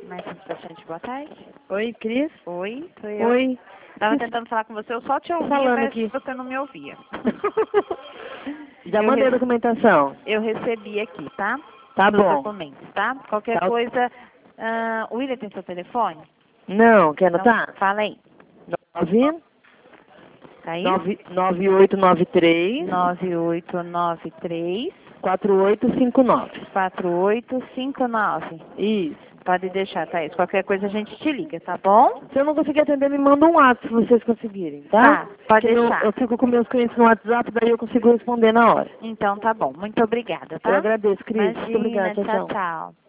Mais bastante boa tarde. Oi, Cris. Oi, sou eu. Oi. Tava tentando falar com você, eu só te ouvia, Falando mas aqui. você não me ouvia. Já Eu mandei a rece- documentação. Eu recebi aqui, tá? Tá Os bom. documentos, tá? Qualquer Tá. coisa... o William tem seu telefone? Não, quer Então, anotar? fala aí. 9893 9893 4859. 4859. Isso. Pode deixar, Thaís. Qualquer coisa a gente te liga, tá bom? Se eu não conseguir atender, me manda um WhatsApp se vocês conseguirem, tá? Tá, pode Porque deixar. eu fico com meus clientes no WhatsApp, daí eu consigo responder na hora. Então tá bom. Muito obrigada, tá? Eu agradeço, Cris. Muito Imagina, obrigada. Tchau, tchau, tchau. tchau.